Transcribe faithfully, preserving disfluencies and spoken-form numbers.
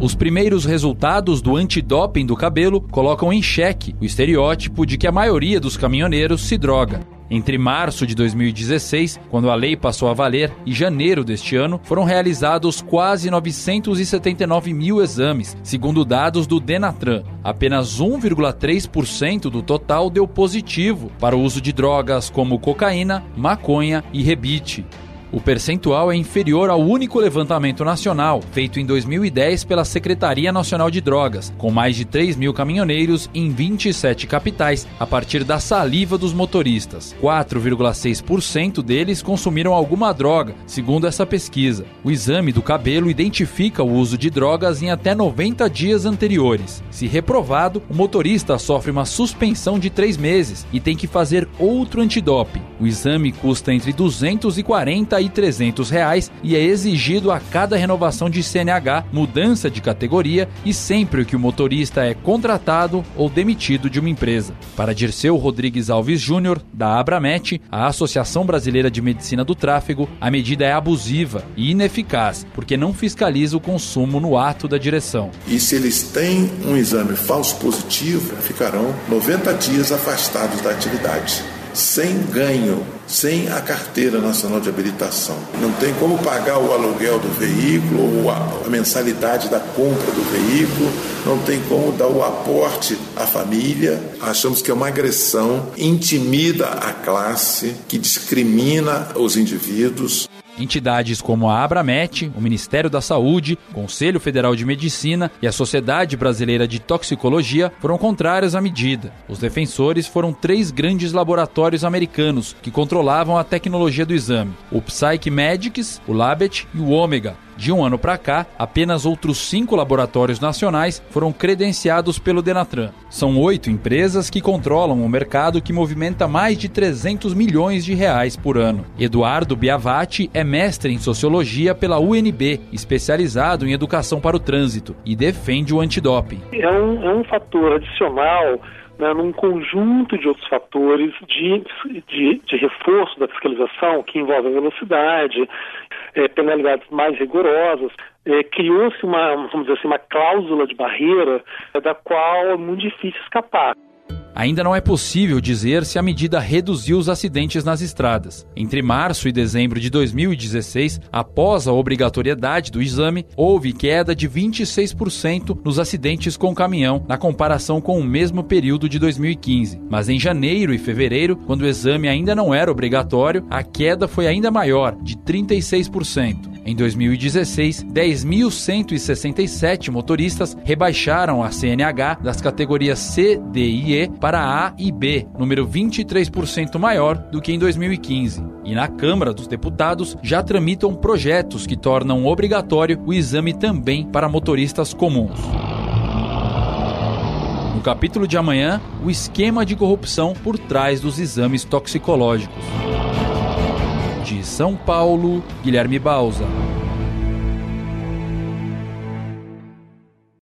Os primeiros resultados do antidoping do cabelo colocam em xeque o estereótipo de que a maioria dos caminhoneiros se droga. Entre março de dois mil e dezesseis, quando a lei passou a valer, e janeiro deste ano, foram realizados quase novecentos e setenta e nove mil exames, segundo dados do Denatran. Apenas um vírgula três por cento do total deu positivo para o uso de drogas como cocaína, maconha e rebite. O percentual é inferior ao único levantamento nacional, feito em dois mil e dez pela Secretaria Nacional de Drogas, com mais de três mil caminhoneiros em vinte e sete capitais, a partir da saliva dos motoristas. quatro vírgula seis por cento deles consumiram alguma droga, segundo essa pesquisa. O exame do cabelo identifica o uso de drogas em até noventa dias anteriores. Se reprovado, o motorista sofre uma suspensão de três meses e tem que fazer outro antidoping. O exame custa entre duzentos e quarenta e trezentos reais e é exigido a cada renovação de C N H, mudança de categoria e sempre que o motorista é contratado ou demitido de uma empresa. Para Dirceu Rodrigues Alves Júnior, da Abramet, a Associação Brasileira de Medicina do Tráfego, a medida é abusiva e ineficaz, porque não fiscaliza o consumo no ato da direção. E se eles têm um exame falso positivo, ficarão noventa dias afastados da atividade, sem ganho, sem a carteira nacional de habilitação. Não tem como pagar o aluguel do veículo ou a, a mensalidade da compra do veículo, não tem como dar o aporte à família. Achamos que é uma agressão, intimida a classe, que discrimina os indivíduos. Entidades como a Abramet, o Ministério da Saúde, Conselho Federal de Medicina e a Sociedade Brasileira de Toxicologia foram contrárias à medida. Os defensores foram três grandes laboratórios americanos que controlavam a tecnologia do exame: o PsychMedics, o Labet e o Omega. De um ano para cá, apenas outros cinco laboratórios nacionais foram credenciados pelo Denatran. São oito empresas que controlam o mercado, que movimenta mais de trezentos milhões de reais por ano. Eduardo Biavati é mestre em Sociologia pela U N B, especializado em Educação para o Trânsito, e defende o antidoping. É um, é um fator adicional, né, num conjunto de outros fatores de, de, de reforço da fiscalização, que envolve a velocidade, é, penalidades mais rigorosas. É, criou-se uma, vamos dizer assim, uma cláusula de barreira, é, da qual é muito difícil escapar. Ainda não é possível dizer se a medida reduziu os acidentes nas estradas. Entre março e dezembro de dois mil e dezesseis, após a obrigatoriedade do exame, houve queda de vinte e seis por cento nos acidentes com caminhão, na comparação com o mesmo período de dois mil e quinze. Mas em janeiro e fevereiro, quando o exame ainda não era obrigatório, a queda foi ainda maior, de trinta e seis por cento. Em dois mil e dezesseis, dez mil cento e sessenta e sete motoristas rebaixaram a C N H das categorias C, D e E para A e B, número vinte e três por cento maior do que em dois mil e quinze. E na Câmara dos Deputados já tramitam projetos que tornam obrigatório o exame também para motoristas comuns. No capítulo de amanhã, o esquema de corrupção por trás dos exames toxicológicos. De São Paulo, Guilherme Bausa.